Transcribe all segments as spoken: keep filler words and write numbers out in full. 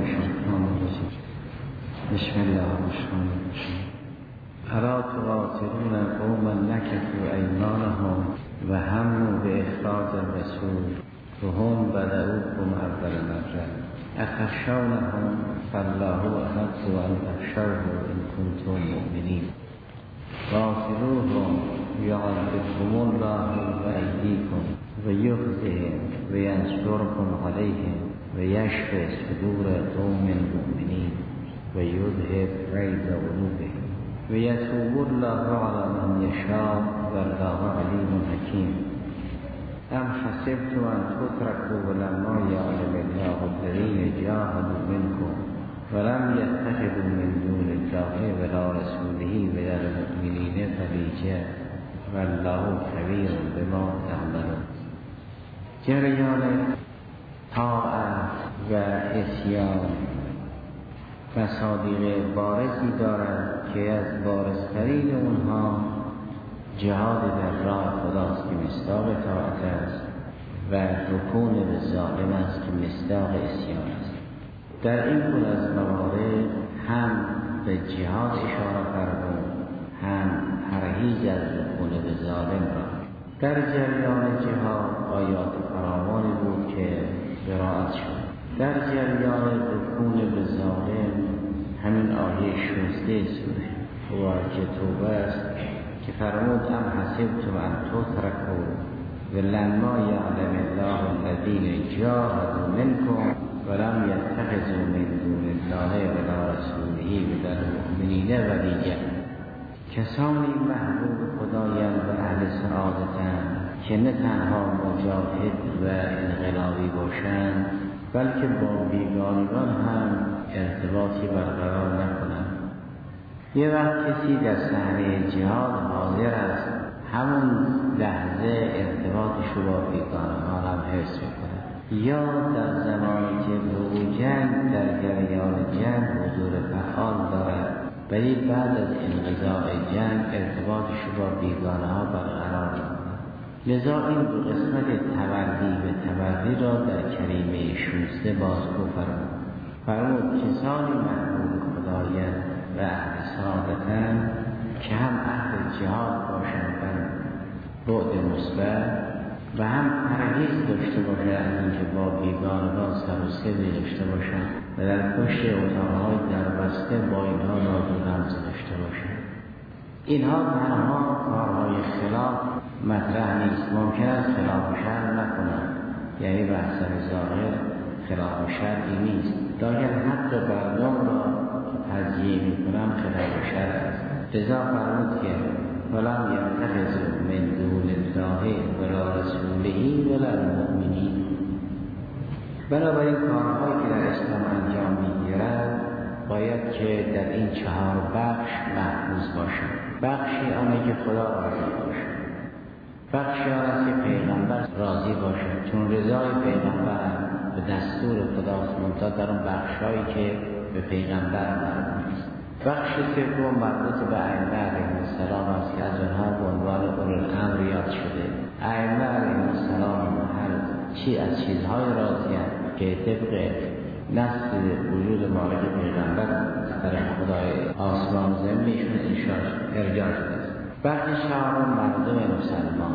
الشیطان الرجیم بسم الله الرحمن الرحیم الا تقاتلون قوما نکثوا ایمانهم و هموا باخراج الرسول وهم بدؤوکم اول مره اتخشونهم فالله احق ان تخشوه ان کنتم مؤمنین قاتلوهم یعذبهم الله بأیدیکم و یخزهم و ینصرکم علیهم و یشفی صدور قوم مؤمنین و یذهب غیظ قلوبهم و یتوب الله علی من یشاء والله علیم حکیم ام حسبتم ان تتركوا ولما یعلم الله الذین جاهدوا منکم ولم يتخذوا من دون الله ولا رسوله ولا المؤمنین وليجا والله خبیر بما تعملون. جریان طاعت و عصیان مصادیق بارزی دارد که از بارزترین اونها جهاد در راه خداست که مصداق طاعت است و رکون به ظالم است که مصداق عصیان است. در این گونه از موارد هم به جهاد اشاره فرمود، هم پرهیز از رکون به ظالم را. در جریان جهاد آیات فراوانی بود که قرائت شد. در جریان رکون به ظالم همین آیه شانزده سوره که توبه است که فرمود ام حسبتم ان تتركوا ولما یعلم الله الذین جاهدوا منکم ولم یتخذوا من دون الله ولا رسوله ولا المؤمنین ولیا. کسانی محبوب خدایند و اهل سعادتند که نه تنها مجاهد و انقلابی باشند بلکه با بیگانگان هم ارتباطی برقرار نکنند. یه وقت کسی در صحنه جهاد حاضر است، همون لحظه ارتباطش رو با بیگانگان هم حفظ میکنه، یا در زمانی که به جنگ در جریان جنگ حضور فعال دارد ولی بعد از انقضاء جنگ ارتباطش رو با بیگانه ها برقرار میکنه. لذا این دو قسمت تبری و تبری را در کریمه شانزده بازگو فرمود. فرمود کسانی محبوب خدایند و اهل سعادتند که هم اهل جهاد باشند و بعد مثبت و هم پرهیز داشته باشند از اینکه با بیگانگان سر و سری داشته باشند و در پشت اتاقهای دربسته با اینها راز و رمز داشته باشند. اینها تنها کارهای خلاف مطرح نیست، ممکن است خلاف شرع نکنند، یعنی بحث ظاهر خلاف شرعی نیست، لااقل حق مردم را تضییع میکنم خلاف شرع است. لذا فرمود که ولم یتخذوا من دون الله ولا رسوله ولا المؤمنین. بنابراین کارهایی که در اسلام انجام میگیرد باید که در این چهار بخش محفوظ باشد. بخشی آنه که خدا راضی باشد، بخشی آن است که پیغمبر راضی باشد، چون رضای پیغمبر به دستور خداست، منتها در اون بخشایی که به پیغمبر مربوط است. بخش سوم مربوط به ائمه علیهم السلام است که از آنها به عنوان اولوالامر یاد شده. ائمه علیهم السلام هر چی از چیزهای راضی‌اند که طبق نص وجود مالک پیغمبر در خدای آسمان زمینشون ارجاع شده است. بخش چهارم مردم مسلمان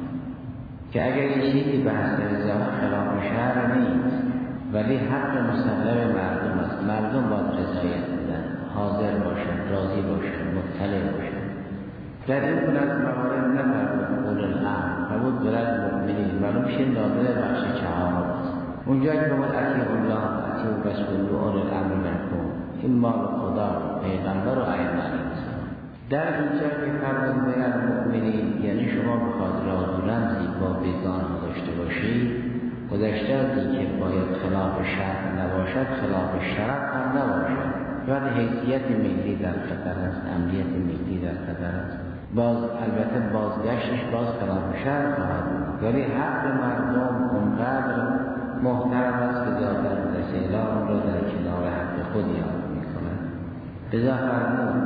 که اگر این چیزی به حسب ظاهر خلاف شرع نیست ولی حق مسلم مردم است، مردم باید رضایت بدن، حاضر باشند، راضی باشند، مطلع باشند. در این گونه از موارد نفرمود اولوالامر فرمود برد مؤمنین، معلوم میشه ناظر بخش چهارم است. اونجا که فرمود اطیعوا الله اطیعوا الرسول و اولوالامر منکم، این مال خدا، پیغمبر و ائمه علیهم السلام. در اینجا که فرمود برد مؤمنین یعنی شما بخواد راز و رمزی با بیگانه داشته باشید، گذشته از اینکه باید خلاف شرع نباشد، خلاف شرع هم نباشد، ولی حیثیت ملی در خطر است، امنیت ملی در خطر است. باز البته بازگشتش باز خلاف شرع خواهد بود، ولی حق مردم اونقدر محترم است که ذات رسیلا اون را در کنار حق خود یاد میکنند. لذا فرمود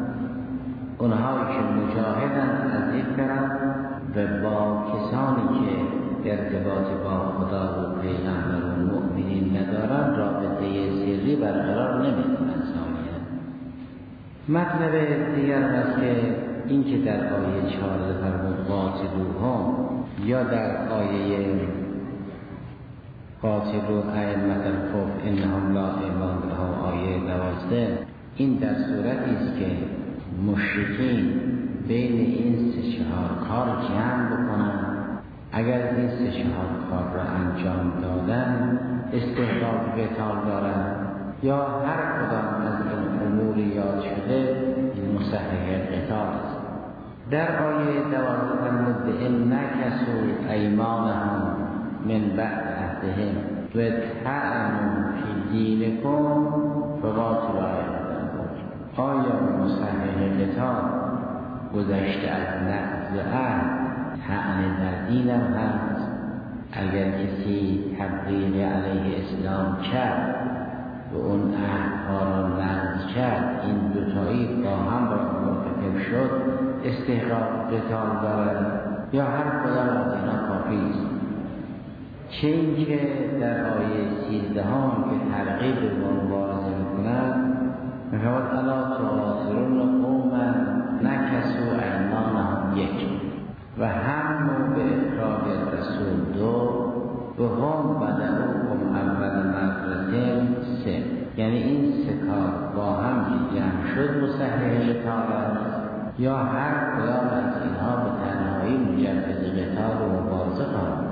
اونهایی که مجاهدند از یک طرف و با کسانی که ارتباط با خدا و پیغمبر و مؤمنین ندارند رابطه سری موضوعی برقرار نمی‌کنند. ثانیاً مطلب دیگر است که این که در آیه چهارده فرمود قاتلوهم یا در آیه قاتلوا ائمة الکفر انهم لا ایمان لهم آیه دوازده، این در صورتی است که مشرکین بین این سه چهار کار جمع بکنن. اگر این سه چهار کار را انجام دادن استحقاق قتال دارن، یا هر کدام از این امور یاد شده مصحح قتال است. در آیه دوازده فرمود ان نکثوا ایمانهم من بعد عهدهم و طعنوا فی دینکم فقاتلوا ائمة الکفر. آیا مصحح قتال گذشته از نقض عهد طعن در دینم هست؟ اگر کسی تبلیغ علیه اسلام کرد و اون عهدها را نقض کرد، این دوتایی با هم را مرتکب شد، استحقاق قتال دارد یا هر کدام از اینا کافی است؟ چه این که در آیه سیزده هم که ترغیب به مبارزه می‌کند می‌فرماید الا تقاتلون قوما نکثوا ایمانهم یک و هموا به اخراج الرسول دو و هم بدأوکم اول مرة سه. یعنی این سه کار با هم جمع شد مصحح قتال است، یا هر کدام از اینها به تنهایی مجوز قتال و مبارزه خواهد.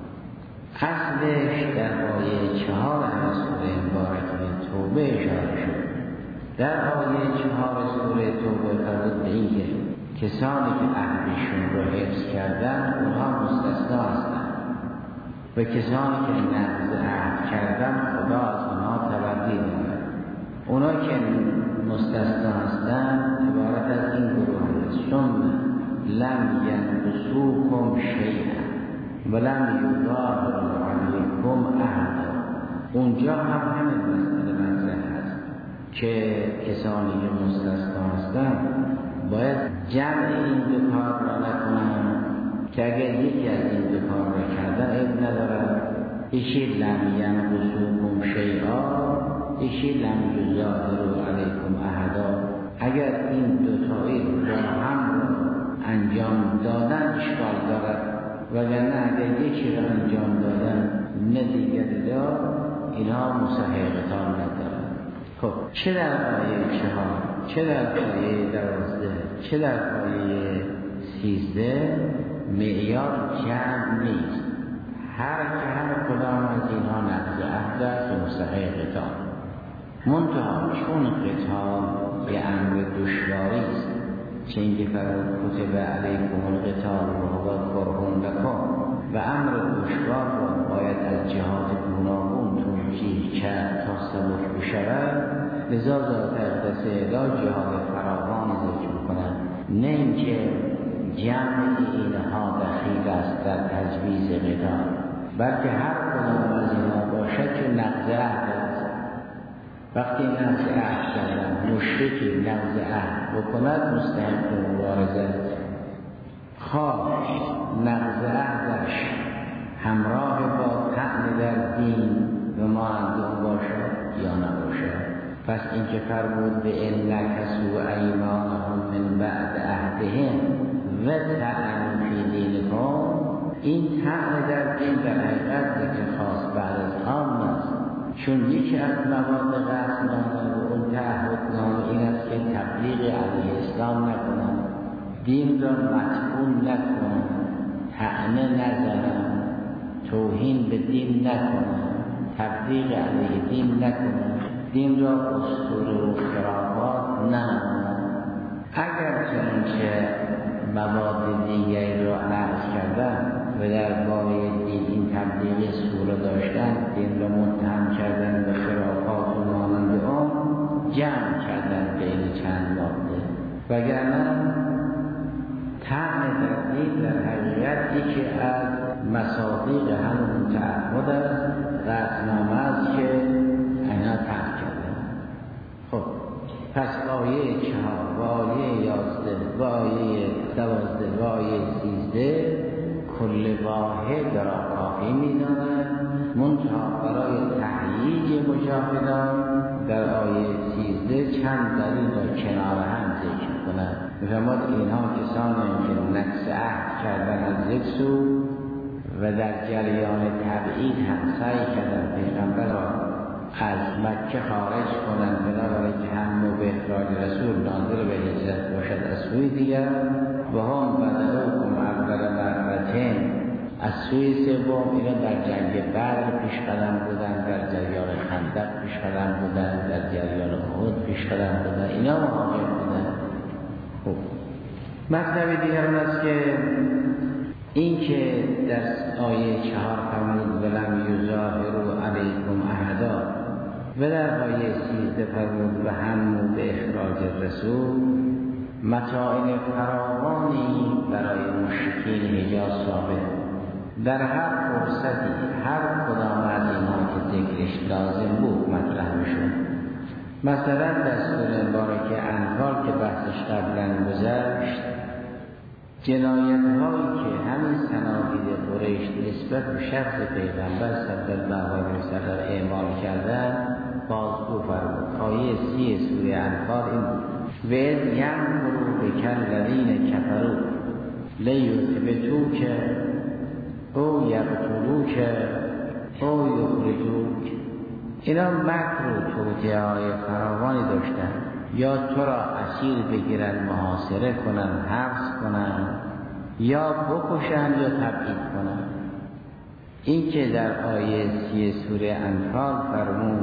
اصلش در آیه چهار از سوره مبارکه توبه اشاره شد. در آیه چهار سوره توبه فرمود به این که کسانی که عهدشون رو حفظ کردن اونها مستثنا هستند و کسانی که نقض عهد کردن خدا از اونها تبرئه می‌کند. اونا که مستثنا هستند عبارت از این گروه است: ثم لم ینقصوکم شیئا ولم یظاهروا علیکم احدا. اونجا هم همین مسئله مطرح هست که کسانی که مستثنا هستند باید جمع این دو کار را نکنن، که اگر یکی از این دو کار را کردن عیب ندارد. یکی لم ینقصوکم شیئا، یکی لم یظاهروا علیکم احدا. اگر این دو تایی را هم انجام دادن اشکال دارد، وگرنه اگر یکی را انجام دادن نه دیگری را، اینها مصحح قتال ندارد. خب چه در آیه چهار، چه در آیه دوازده، چه در آیه سیزده معیار جمع نیست. هر که هر کدام از اینها نقض عهد است و مصحح قتال. منتها چون قتال یه امر دشواری است، چه اینکه فرمود کتب علیکم القتال و هو کرهٌ لکم، و امر دشوار را باید از جهات گوناگون توجیه کرد تا سبک بشود، لذا ذات اقدس الی جهات فراوان ذکر می‌کند. نه اینکه جمع اینها دخیل است در تجویز قتال، بلکه هر کدام از اینها باشد که نقض عهد است. وقتی نقض عهد کردن مشرکی نقض عهد بکند مستحق مبارزه است. خواه نقض عهدش همراه با طعن در دین و مانند باشد یا نباشد. پس این که فرمود به ان نکثوا ایمانهم من بعد عهدهم و طعنوا فی دینکم، این طعن در دین در حقیقت ذکر خاص بعد از عام است، چون یکی از مواد قصدنامه و اون تعهدنامه این است که تبلیغ علیه اسلام نکنند، دین را مطعون نکنند، طعنه نزنند، توهین به دین نکنند، تبلیغ علیه دین نکنند، دین را اسطوره و خرافات نمانند. اگر چنانچه مواد دیگری را نقض کردن و در باره دین این تبلیغ سوره داشتن، دین را متهم کردن به خرافات و مانند آن، جمع کردن بین چند ماده. وگرنه طعن در دین در حقیقت یکی از مصادیق همون تعهد است، قطعنامه است که اینا طعن کردن. خب پس آیه چهار و آیه یازده و آیه دوازده و آیه سیزده کل واحد را کافی می داند، منتها برای تهییج مجاهدان در آیه سیزده چند دلیل را کنار هم ذکر کنند. می‌فرماد اینها کسانی که نقض عهد کردن از یک سو و در جریان تبعید هم سعی کردن پیغمبر را از مکه خارج کنند بنابراین که هم به اخراج رسول ناظر به هجرت باشد از سوی دیگر و هم بدلوکم اول مرتين از سوی سوم اینا در جنگ بدر پیش قدم بودن، در جریان خندق پیش قدم بودن، در جریان احد پیش قدم بودن، اینا مهاجر بودن. خب مطلب دیگر اون است که این که در آیه چهار فرمود ولم یظاهروا علیکم احدا و در آیه سیزده فرمود و هم به اخراج رسول، متاعین فراوانی برای مشرکین حجاز ثابت در هر فرصتی هر کدام از اینها که ذکرش لازم بود مطرح میشد. مثلا در سوره مبارکه انفال که بحثش قبلا گذشت، جنایت هایی که همین صنادید قریش نسبت به شخص پیغمبر صلی الله علیه و سلم اعمال کردن بازگو فرمود. آیه سی سوره انفال این بود: و اذ یمکروا بک الذین کفروا لیثبتوک او یقتلوک او یخرجوک. اینا مکر و توطئه های فراوانی داشتن، یا تو را اسیر بگیرن، محاصره کنن، حبس کنن، یا بکشن یا تبعید کنن. این که در آیه سی سوره انفال فرمود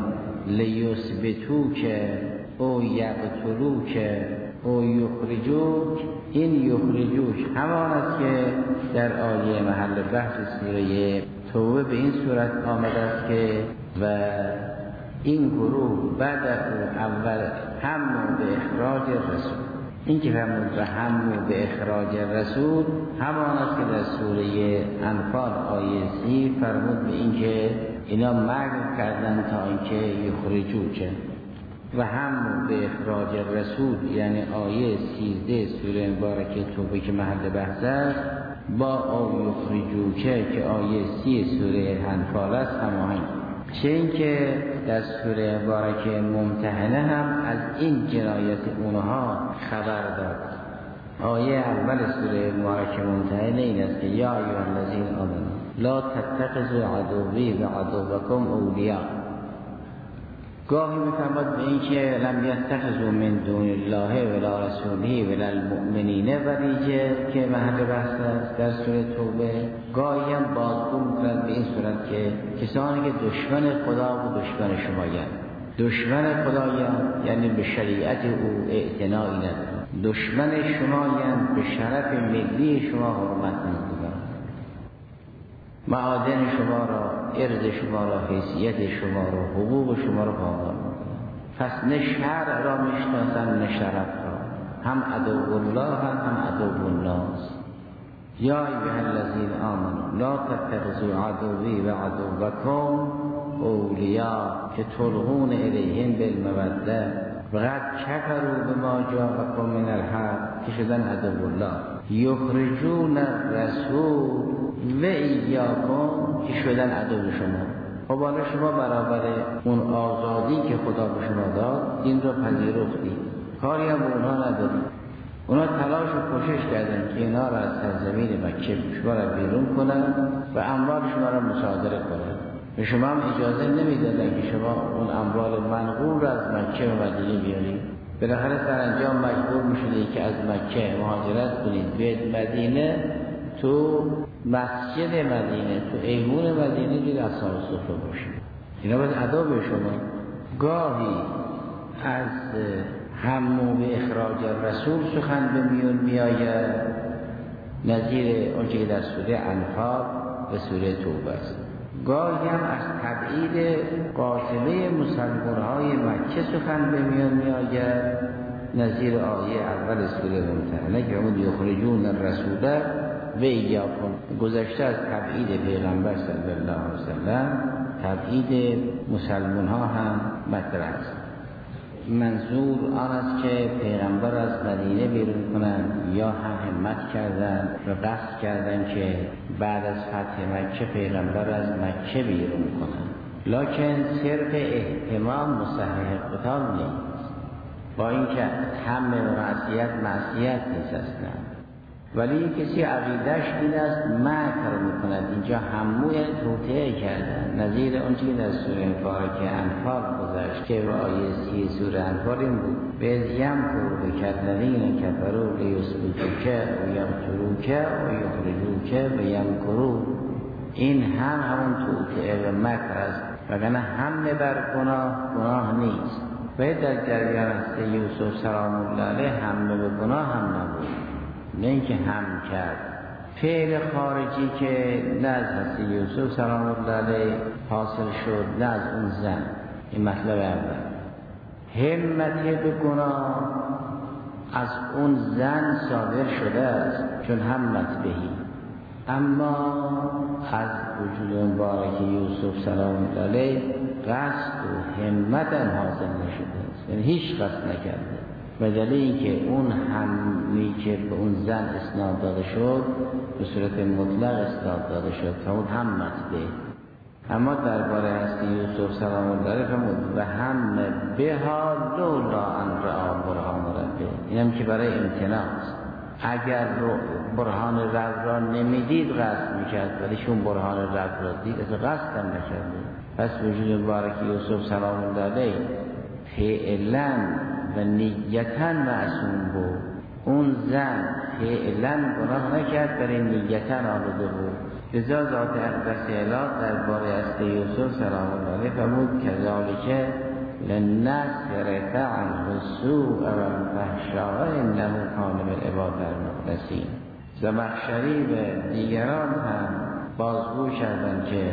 لیثبتوک او یقتلوک او یخرجوک، این یخرجوک همان است که در آیه محل بحث سوره توبه به این صورت آمده است که و این گروه بعد اول هم به اخراج رسول. این که فرمود و هم به اخراج رسول همان است که در سوره انفال آیه سی فرمود به این که اینا مکر کردن تا اینکه یخرجوک و هم به اخراج رسول، یعنی آیه سیزده سوره مبارکه توبه که محل بحث است با او یخرجوکه که آیه سی سوره انفال است هماهنگ. چه این که در سوره مبارکه ممتحنه هم از این جنایت اونها خبر داد. آیه اول سوره مبارکه ممتحنه این است که یا ایها الذین آمنوا لا تتخذوا عدوی و عدوکم اولیاء. گاهی میفرماد به این که لم یتخذوا من دون الله ولا رسوله ولا المؤمنین ولیجه که محل بحث است در سوره توبه. گاهی هم بازگو میکنند به این صورت که کسانی که دشمن خدا و دشمن شمایند. دشمن خدایند یعنی به شریعت او اعتنایی ندارند، دشمن شمایند به شرف ملی شما حرمت نمیکنند، معادن شما را، ارض شما را، حیثیت شما را، حقوق شما را پامال میکنند. پس نه شرع را میشناسند نه شرف را، هم عدو الله هم هم عدو الناس. یا ایها الذین آمنوا لا تتخذوا عدوی و عدوکم اولیاء که تلقون الیهم بالموده و قد کفروا بما جاءکم من الحق که شدن عدو الله، یخرجون الرسول و ایاکم که شدن عدو شما. خب حالا شما برابر اون آزادی که خدا به شما داد این رو پذیرفتید، کاری هم به اونها ندارید. اونا تلاش و کوشش کردن که اینا را از سرزمین مکه شما را بیرون کنن و اموال شما را مصادره کنن. به شما هم اجازه نمیدادن که شما اون اموال منقول را از مکه و مدینه بیارید. بالاخره سرانجام مجبور میشدید که از مکه مهاجرت کنید به مدینه، تو مسجد مدینه، تو ایوون مدینه جید اصحاب صفه باشید. اینا باید ادا به شما. گاهی از همو به اخراج رسول سخن به میون میآید، نظیر اونچه که در سوره انفال و سوره توبه است. گاهی هم از تبعید قاطبه مسلمان‌های مکه سخن به میون میآید، نظیر آیه اول سوره ممتحنه که اون یخرجون الرسول و ایاکم. گذشته از تبعید پیغمبر صلی الله علیه وسلم تبعید مسلمان‌ها هم مطرح است. منظور آن است که پیغمبر از مدینه بیرون کنند یا هم همت کردند و قصد کردند که بعد از فتح مکه پیغمبر از مکه بیرون کنند. لکن صرف اهتمام مصحح قتال نیست، با اینکه هم معصیت معصیت نیست اصلا، ولی کسی عقیدش این است مکر میکند، اینجا هموی توطئه کردن، نظیر اون چیزی در سوره مبارکه انفال گذشت که و آیه سی سوره انفال این بود: به یم کرو بکردنین کفرو لیثبتوک و یقتلوک و یخرجوک و یم کرو. این هم همون توطئه و مکر است، وگرنه حمله بر گناه گناه نیست. و در جریان است یوسف سلام الله علیه حمله به گناه هم نبود، نه اینکه هم کرد. فعل خارجی که نه از حضرت یوسف سلام الله علیه حاصل شد، نه از اون زن. این مطلب اول. همت به گناه از اون زن صادر شده است، چون همت بهی، اما از وجود مبارک یوسف سلام الله علیه قصد و همت حاصل نشده است، یعنی هیچ قصد نکرده. به دلیل اینکه اون همی که به اون زن اسناد داده شد به صورت مطلق اسناد داده شد تا اون همت به. اما درباره هست یوسف سلام الله علیه فرمود و هم بها لولا ان رأى برهان ربه. اینم که برای امتناع است. اگر برهان رب را نمیدید قصد میکرد، ولی چون برهان رب را دید از قصد هم نکرده. پس وجود مبارک یوسف سلام الله علیه فعلا و نیتاً معصوم بود. اون زن فعلا گناه نکرد، برای نیتاً آلوده بود. لذا ذات اقدس اله درباره است یوسف سلام الله علیه فرمود کذالک لنصرف عنه السوء والفحشاء انه کان من عباد المخلصین. زمخشری و دیگران هم بازگو کردند که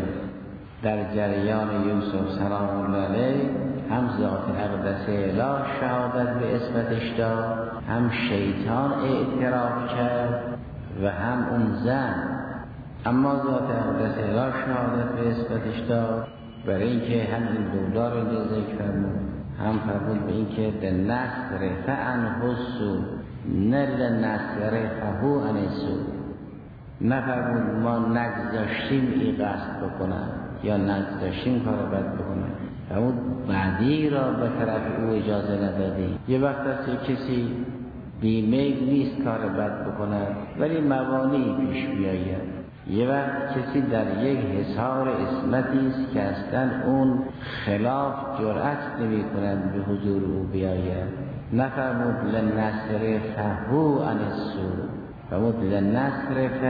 در جریان یوسف سلام الله علیه هم ذات اقدس اله شهادت به اسمتش داد، هم شیطان اعتراف کرد و هم اون زن. اما ذات اقدس اله شهادت به اسمتش داد برای اینکه هم این دولا رو ذکر فرمود، هم فرمود به اینکه لنصرف عنه السوء، نه لنصرفه عن السوء. نفرمود ما نگذاشتیم این قصد بکنن یا نگذاشتیم کار بد بکنن، فرمود بعدی را به طرف او اجازه ندادیم. یه وقت است کسی بیمیل نیست کار بد بکنن ولی موانعی پیش بیاید. یه وقت کسی در یک حصار عصمتی است که اصلا اون خلاف جرأت نمی کنند به حضور او بیاید. نفرمود لنصرفه عن السوء، فرمود لنصرف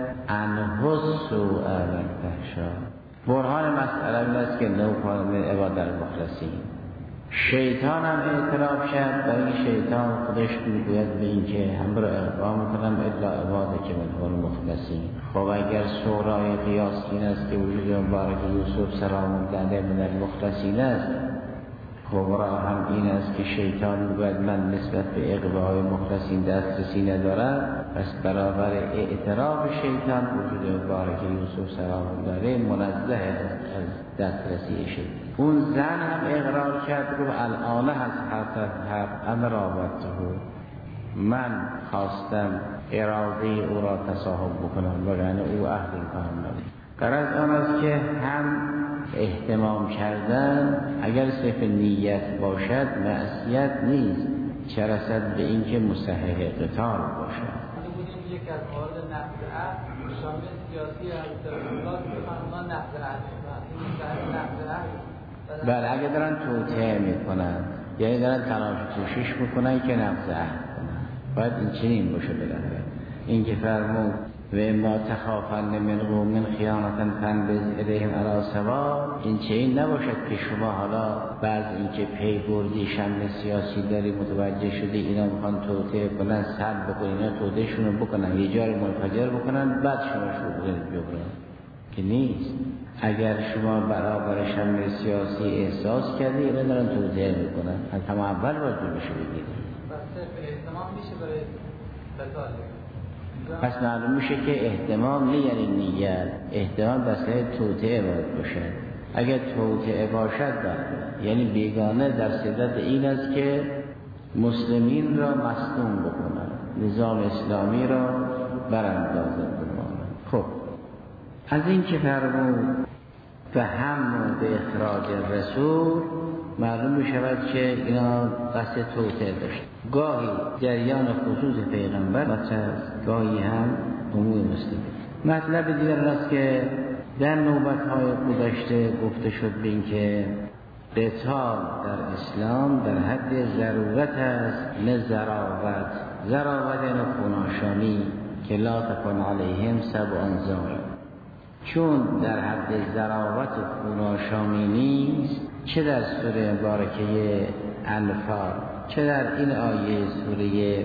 عنه السوء والفحشاء. برهان مسئله این است که نو کان من عباد المخلصین. شیطان هم اعتراف کرد، برای شیطان خودش میگوید به این که هم را اقرام میکنم الا عباده که من هم المخلصین. خب اگر سورای قیاس این است که وجود مبارک یوسف سلام الله علیه من المخلصین است، خب را هم این است که شیطان میگوید من نسبت به اقبای مخلصین دسترسی ندارم. پس برابر اعتراف شیطان وجود مبارک یوسف سلام الله علیه منزه از دسترسی شیطان. اون زن هم اقرار کرد رو الان از حرف حق انا راودته، من خواستم اراده او را تصاحب بکنم وگرنه او اهل این کار نداره. غرض آن است که هم اهتمام کردن اگر صرف نیت باشد معصیت نیست، چه رسد به اینکه مصحح قتال باشد. یکی از موارد نقض عهد شامل سیاسی اعتراضات می‌خوان نقض عهد نقض عهد. بله اگه دارن توطئه میکنن یعنی دارن تلاش کوشش میکنن که نقض عهد کنن، باید این چنین باشه. بالاخره این که فرمود و ما تخافن من قوم خیانتا فانبذ الیهم علی سواء، این چنین نباشد که شما حالا بعض اینکه پی بردی شمل سیاسی داری متوجه شدی اینا میخوان توطئه کنن سلب بکنن، اینا توطئهشون رو بکنن یه جای منفجر بکنن بعد شما شروع کنید بکنن که نیست. اگر شما برابر شمل سیاسی احساس کردی اینا دارن توطئه میکنن، از همه اول باید جلوشو بگیرید. بس صرف احتمام میشه برای قتال. پس معلوم میشه که اهتمام نه یعنی نیت، اهتمام بسیار توطئه باید باشه. اگر توطئه باشد باید یعنی بیگانه در صدت این است که مسلمین را مصدوم بکنن، نظام اسلامی را براندازد بکنن. خب از این که فرمود و هم به اخراج رسول، معلوم می شود که اینا قصد توطئه داشت. گاهی جریان خصوص پیغمبر است، گاهی هم عموم مسلمین. مطلب دیگر است که در نوبت‌های گذشته گفته شد به این که قتال در اسلام در حد ضرورت است، نه ضراوت. ضراوت یعنی خوناشانی که لا تکن علیهم سبع زار. چون در حد ضراوت و خوناشانی نیست، چه در سوره مبارکه انفال چه در این آیه سوره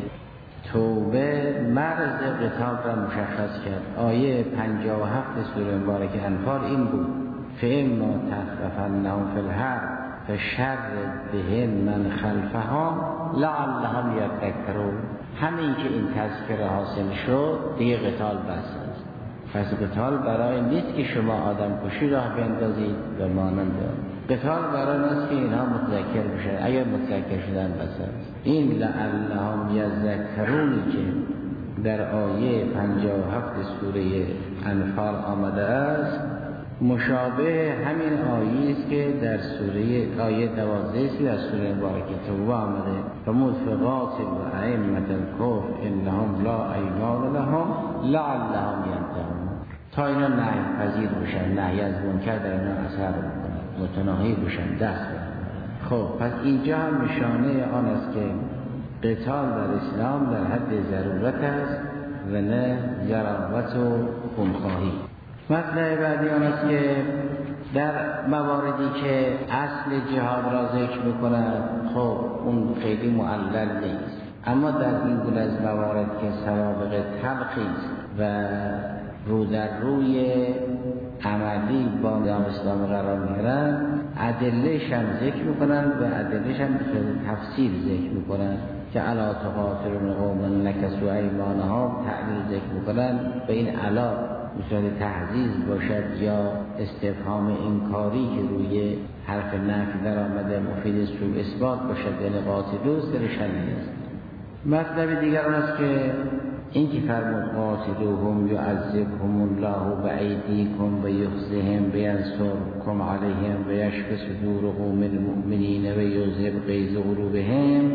توبه مرز قتال را مشخص کرد. آیه پنجاه و هفت سوره مبارکه انفال این بود: فإما تخففنهم فی الحرب فشرد بهم من خلفهم لعلهم یذکرون. همین که این تذکره حاصل شد دیگه قتال بس است. پس قتال برای نیست که شما آدم کشی راه بیندازید و مانند قتال برای نیست که اینها متذکر بشن. اگر متذکر شدن بس است. این لعلهم یذکرونی که در آیه پنجاه و هفت سوره انفال آمده است مشابه همین آیه است که در سوره آیه دوازده است در سوره مبارکه توبه آمده: فموفقات و ائمة الکفر انهم لا ایمان لهم لعلهم ینتهون. تا اینا نهی پذیر بشن، نهی از منکر در اینا اثر بکنه، متناهی بشن، دست بزنن. خب پس اینجا هم نشانه آن است که قتال در اسلام در حد ضرورت است و نه ضراوت و خونخواهی. مطلب بعدی آن است که در مواردی که اصل جهاد را ذکر می‌کند، خب اون خیلی معلل نیست، اما در این گونه از موارد که سوابق تلخی است و رو در روی عملی با نظام اسلام قرار می‌گیرند، ادله‌اش هم ذکر می‌کنند و ادله‌اش هم به تفصیل ذکر می‌کنند که الا تقاتلون قوما نکثوا ایمانهم، تعلیل ذکر می‌کنند به این علا مثال تحزیز باشد یا استفهام انکاری که روی حرف نفی در آمده مفید سوء اثبات باشد، یعنی قاتلو سرشن نیست. مطلب دیگر آن است که این که فرمود قاتلوهم یعذبهم الله بأیدیکم و یخزهم بینصرکم علیهم و یشفی صدور قوم المؤمنین و یذهب غیظ قلوبهم،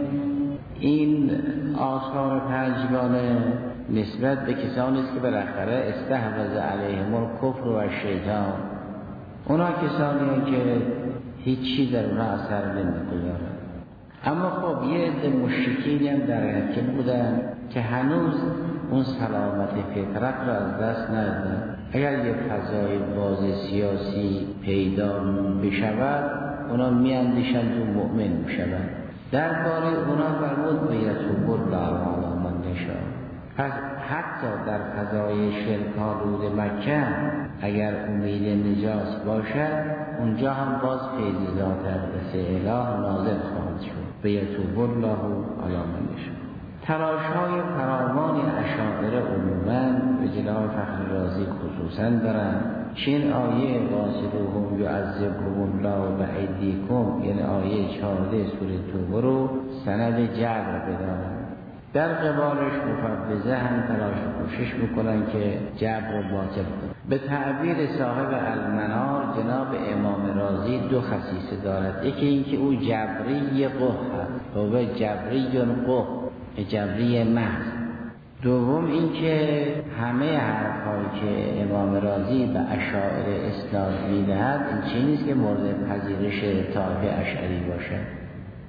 این آثار پنجگانه نسبت به کسانی است که بالاخره استحوذ علیهم الکفر و شیطان. اونا کسانی هستند که هیچی در اونها اثر نمی‌گذارد. اما خب یه عده مشرکین هم در حرکت بودن که هنوز اون سلامت فطرت را از دست ندادن. اگر یه فضای باز سیاسی پیدا بشود اونا میاندیشند و مؤمن میشوند. درباره اونا فرمود بیتوب الله علی من یشاء. پس حتی در فضای شرک‌آلود مکه اگر امید نجات باشد اونجا هم باز فیض ذات اقدس اله نازل خواهد شد. بیتوب الله علی من یشاء. تلاش‌های فراوان اشاعره عموماً به جناب فخر رازی خصوصاً دارند که این آیه قاتلوهم یعذبهم الله بأیدیکم، یعنی آیه چهارده سوره توبه رو سند جبر بدانند. در قبالش مفوضه هم تلاش و کوشش میکنن که جبر رو باطل کنند. به تعبیر صاحب المنار جناب امام رازی دو خصیصه دارد. یکی این که او جبری قه هست و جبری قه، جبری محض. دوم این که همه حرفایی که امام رازی به اشاعره اسناد میدهد این چیزی نیست که مورد پذیرش طایفه اشعری باشد،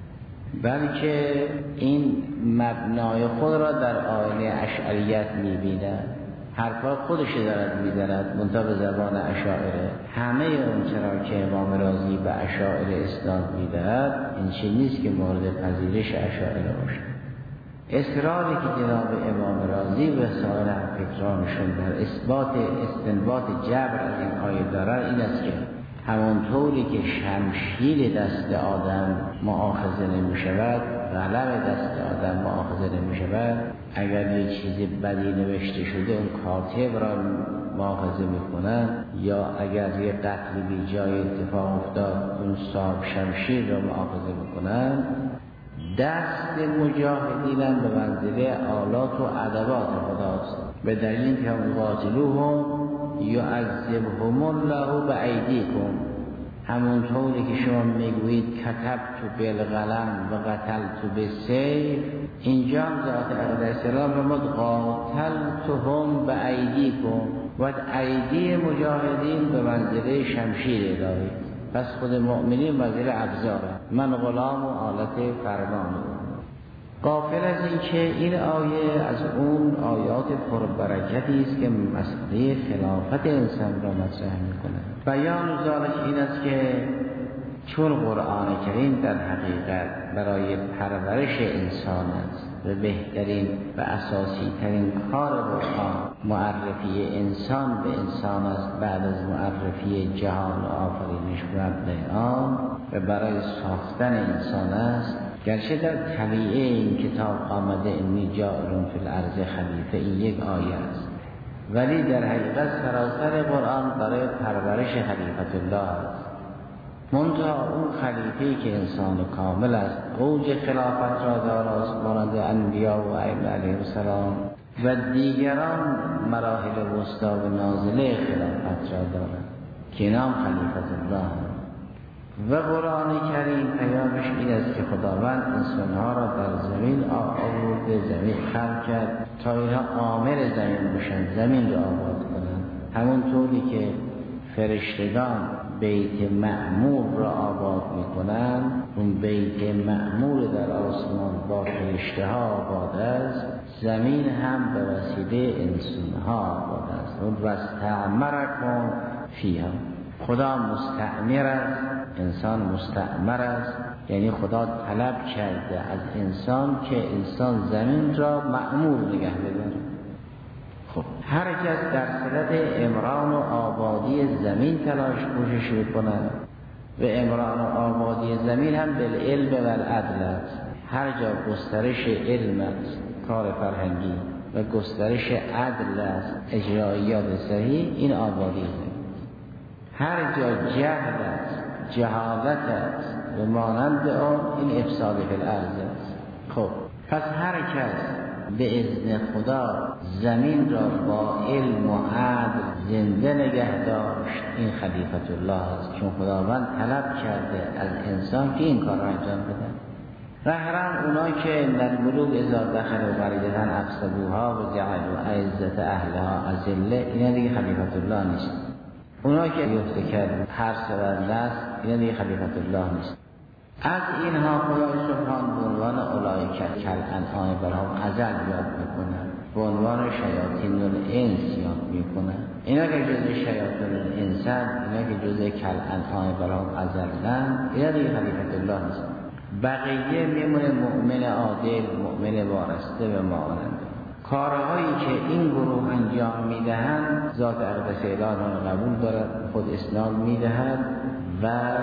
بلکه این مبنای خود را در آینه اشعریت می‌بیند. حرفا خودش دارد می‌دارد منتها به زبان اشاعره. همه اون چرا که امام رازی به اشاعره اسناد می‌دهد این چیزی نیست که مورد پذیرش اشاعره باشد. اصراری که جناب امام رازی و سایر فکرانشون در اثبات استنباط جبر از این آیه دارد این است که همانطوری که شمشیر دست آدم مؤاخذه نمی شود، قلم دست آدم مؤاخذه نمی شود، اگر یک چیز بدی نوشته شده اون کاتب را مؤاخذه می کنند، یا اگر یک قتل بی جای اتفاق افتاد اون صاحب شمشیر را مؤاخذه می کنند، دست مجاهدین هم به منزله آلات و ادوات خداست. به دلیل که قاتلوهم یعذبهم الله بایدیکم، همون طوری که شما میگویید کتبت بالقلم و قتلت بالسیف، اینجا هم ذات اقدس را فرمود قاتلتهم بایدیکم، و ایدی مجاهدین به منزله شمشیر الهی، پس خود مؤمنین منزله ابزاره، من غلام و آلت فرمان. غافل از این که این آیه از اون آیات پربرکتی است که مسئله خلافت انسان را مطرح می‌کند. بیان ذالک این است که چون قرآن کریم در حقیقت برای پرورش انسان است و بهترین و اساسی ترین کار قرآن معرفی انسان به انسان است بعد از معرفی جهان و آفرینش و آن و برای ساختن انسان است، گرچه در طبیعه این کتاب آمده انی جاعل فی الارض خلیفه، این یک آیه است، ولی در حقیقت سراسر قرآن برای پرورش خلیفت الله است. منتها اون خلیفه‌ای که انسان کامل است، اوج خلافت را داراست مانند انبیا و ائمه علیهم السلام و دیگران مراحل وسطی و نازله خلافت را دارند که نام خلیفت الله است. و قرآن کریم پیامش این است که خداوند انسانها را در زمین آورده، زمین خلق کرد تا اینها عامر زمین باشند، زمین را آباد کنند، همون طوری که فرشتگان بیت معمور را آباد میکنند، اون بیت معمور در آسمان با فرشته ها آباد است، زمین هم به وسیله انسان ها آباد است. اون واستعمرکم فیها، خدا مستعمر است، انسان مستعمر است، یعنی خدا طلب کرده از انسان که انسان زمین را معمور نگه بداره. خب هر کس در صلت امران و آبادی زمین تلاش کوشش می‌کند و امران و آبادی زمین هم بالعلم و العدل است. هر جا گسترش علم است، کار فرهنگی، و گسترش عدل است، اجرایات صحیح، این آبادی است. هر جا جهل است، جهالت است و مانند آن، این افساد فی الارض است. خب پس هر کس به اذن خدا زمین را با علم و عدل زنده نگه داشت، این خلیفت الله است، چون خداوند طلب کرده از انسان که این کار را انجام بده. رهران اونایی که در ملوک اذا دخلوا قریة افسدوها و جعلوا عزت اهلها اذله، اینا دیگه خلیفت الله نیست. اونایی که یفته کرد هر سبب است، اینا دیگه خلیفت الله نیست. از اینها خدای سبحان به عنوان اولئک کالانعام بل هم اضل یاد میکنن، به عنوان شیاطین الانس یاد میکنن. اینا که جزء شیاطین الانس، اینا که جزء کالانعام بل هم اضلن، اینا دیگه خلیفت الله نیست. بقیه میمونه مؤمن عادل، مؤمن وارسته و مانند. کارهایی که این گروه انجام میدهند ذات اقدس الهی را قبول دارد، خود اسناد میدهد و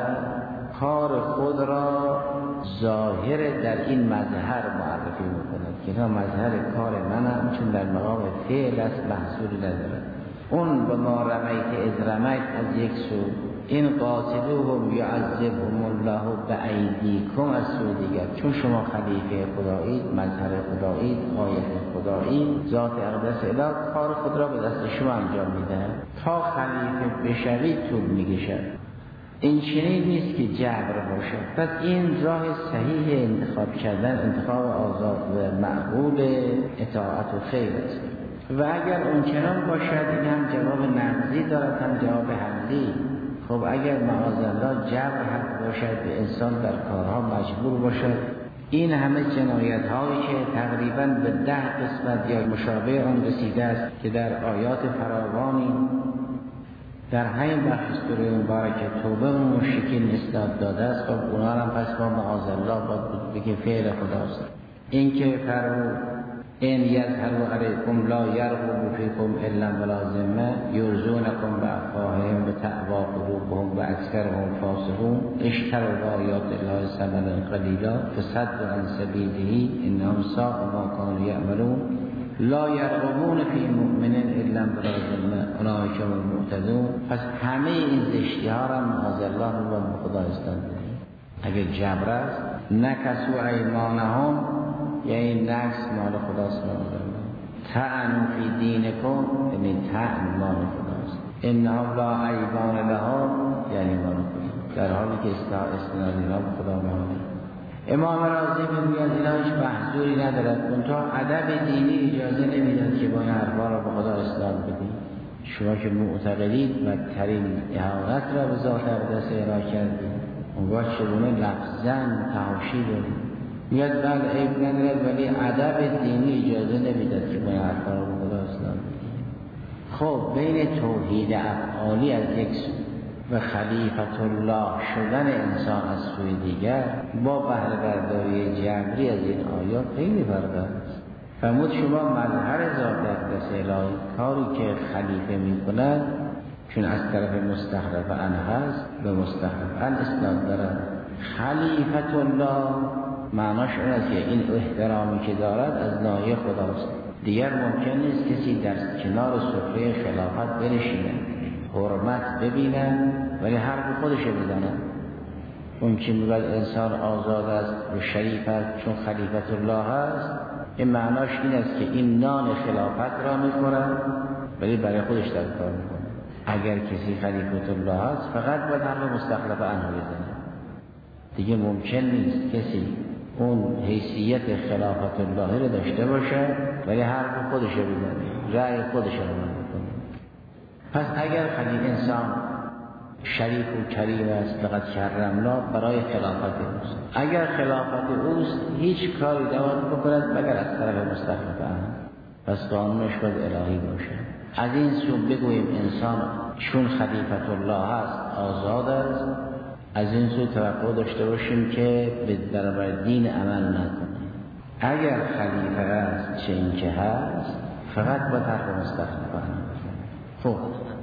کار خود را ظاهر در این مظهر معرفی میکند که اینا مظهر کار منم، چون در مقام فعل است، محصول ندارد. اون به ما رمیت اذ رمیت از یک سو، این قاتلوهم یعذبهم الله بایدیکم از سو دیگر، چون شما خلیفه خدایید، مظهر خدایید، آیت خدایید، ذات اقدس الهی کار خود را به دست شما انجام میدهد. تا خلیفه بشوید طول میکشد. این چنین نیست که جبر باشد. پس این راه صحیح انتخاب کردن، انتخاب آزاد و معقول اطاعت و خیر است. و اگر اون چنان باشد، این هم جواب نقضی دارد، هم جواب حملی. خب اگر معاذالله جبر حق باشد به انسان در کارها مجبور باشد، این همه جنایت هایی که تقریبا به ده قسمت یا مشابه آن رسیده است که در آیات فراوانی در همین بخش سوره مبارکه توبه و مشرکین اصلاح داده است. خب اونا هم پس با معاذالله باید بگه فعل خداست. این که فرمود این یظهروا علیکم لا یرقبوا فیکم الا ولا ذمه یرضونکم بافواههم بتأوی قلوبهم و اکثرهم فاسقون اشتروا آیات الله ثمنا قلیلا فصدوا عن سبیله انهم ساء ما كانوا یعملون لا یرقبون فی مؤمن الا ولا ذمه اولئک هم المهتدون. پس همه این زشتی ها را معاذالله رو به خدا استنده. اگر جبر است نکسوا ایمانهم، یعنی نقص مال خداست. طعن فی دینکم، یعنی طعن مال خداست. انهم لا ایمان لهم یعنی ایمان کنیم، در حالی که استناد اینا به خدا مانده. امام رازی میگوید اینا هیچ محظوری ندارد، منتها ادب دینی اجازه نمیداد که با این حرفا را به خدا اسناد بدید. شما که معتقدید بدترین اهانت را به ذات اقدس اعلام کردید، اون وقت چگونه لفظاً تحاشی دارید؟ میاد بله عیب ندارد، ولی ادب دینی اجازه نمیداد که با این حرفا را به خدا اسناد بدید. خب بین توحید افعالی از یک سو و خلیفت الله شدن انسان از سوی دیگر با بهره برداری جبری از این آیات خیلی فرق است. فرمود شما مظهر ذات اقدس الهی کاری که خلیفه می کند چون از طرف مستخلف عنه هست به مستخلف عنه اسناد دارد. خلیفت الله معناش اون است که این احترامی که دارد از ناحیه خداست. دیگر ممکن نیست کسی در کنار سفره خلافت بنشینه، حرمت ببینن ولی حرف خودشه بزنن. اون که میگوید انسان آزاد است و شریف است چون خلیفت الله هست، این معناش این است که این نان خلافت را میخورد ولی برای خودش در کار میکنه. اگر کسی خلیفت الله هست فقط باید حرف مستخلف عنه بزنه. دیگه ممکن نیست کسی اون حیثیت خلافت الله رو داشته باشه ولی حرف خودش رو بزنه، رأی خودش رو بکنه. پس اگر خلیل انسان شریف و کریم است لقد کرمنا برای خلافت اوست، اگر خلافت اوست هیچ کاری دوام بکند مگر از طرف مستخلف عنه، پس قانونش باید الهی باشه. از این سو بگوییم انسان چون خلیفت الله هست آزاد است، از این سو توقع داشته باشیم که به درباره دین عمل نکنه. اگر خلیفه است چه این که هست فقط با طرف مستخلف عنه. خب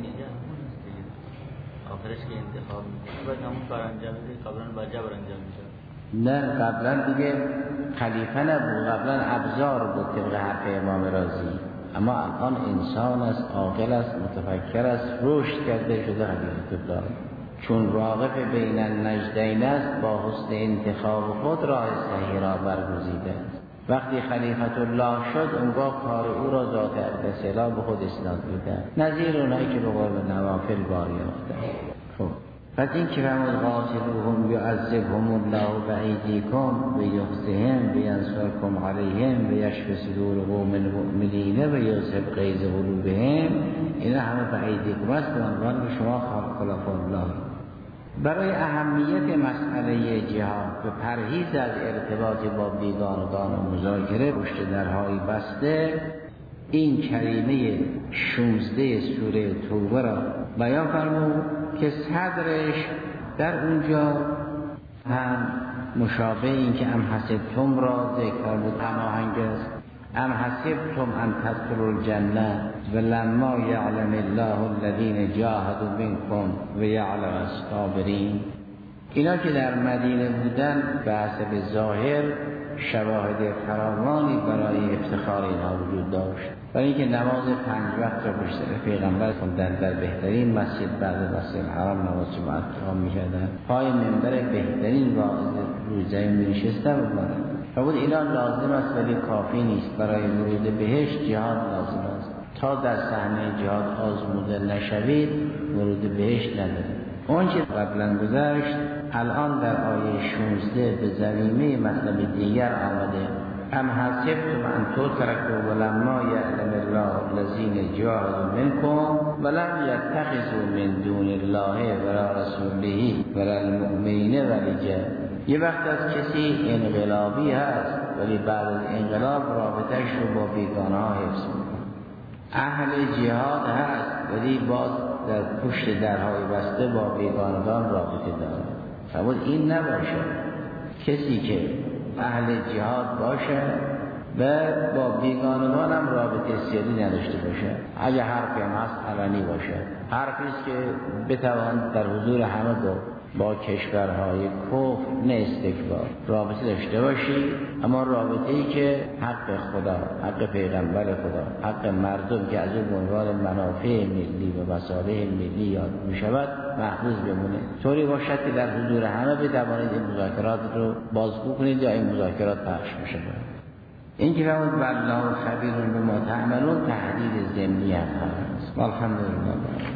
آخرش که انتخاب میکنه باید همون کار انجام بده، قبلا با جبر انجام میشه. نه قبلا دیگه خلیفه نبود، قبلا ابزار بود طبق حرف امام رازی، اما الان انسان است، عاقل است، متفکر است، رشد کرده شده خلیفت الله. چون واقف بین النجدین است با حسن انتخاب خود راه صحیح را برگزیده است. وقتی خلیفت الله شد اونگاه کار او را ذات اقدس الهی به خود اسناد میده، نظیر اونایی که به قول نوافل بار یافته. خب پس این که فرمود قاتلوهم یعذبهم الله بایدیکم و یخزهم بینصرکم علیهم و یشفی صدور قوم المؤمنین و یذهب غیظ قلوبهم، اینا همه بایدیکم است به عنوان شما خلفای الله. برای اهمیت مسئله جهاد و پرهیز از ارتباط با بیگانگان و مذاکره پشت درهای بسته این کریمه شانزده سوره توبه را بیان فرمود که صدرش در اونجا هم مشابه این که ام حسبتم را ذکر بود هماهنگ است. ام حسبتم ان تدخلوا الجنه ولما یعلم الله الذین جاهدوا منکم و یعلم الصابرین. اینا که در مدینه بودن به حسب ظاهر شواهد فراوانی برای افتخار اینها وجود داشت، برای اینکه نماز پنج وقت را پشت سر پیغمبر خوندن، در بهترین مسجد بعد مسجد الحرام نماز جمعه را می‌کردند، پای منبر بهترین واعظ روی زمین می‌نشستند و بودند. فرمود اینا لازم است ولی کافی نیست، برای ورود بهشت جهاد لازم است. تا در صحنه جهاد آزموده نشوید ورود بهشت ندارید. اون چه قبلا گذشت الان در آیه شانزده به ضمیمه مطلب دیگر آمده. ام حسبتم ان تترکوا ولما یعلم الله الذین جاهدوا منکم ولم یتخذوا من دون الله ولا رسوله ولا المؤمنین ولیجا. یه وقت از کسی انقلابی هست ولی بعد از انقلاب رابطهش رو با بیگانه ها حفظ میکنه. اهل جهاد هست ولی باز در پشت درهای بسته با بیگانگان رابطه داره. فرمود این نباشه. کسی که اهل جهاد باشه و با بیگانگان هم رابطه سیادی نداشته باشه، اگه حرفی هم هست علنی باشه، حرفی است که بتوان در حضور همه با با کشورهای کفر نه استکبار رابطه داشته باشی، اما رابطه ای که حق خدا، حق پیغمبر خدا، حق مردم که از اون به عنوان منافع ملی و مصالح ملی یاد می شود محفوظ بمونه. طوری باشد که در حضور همه بتوانید این مذاکرات رو بازگو کنید یا این مذاکرات پخش بشه. این که فرمود والله خبیر بما تعملون تهدید ضمنی هم هست. الحمدلله.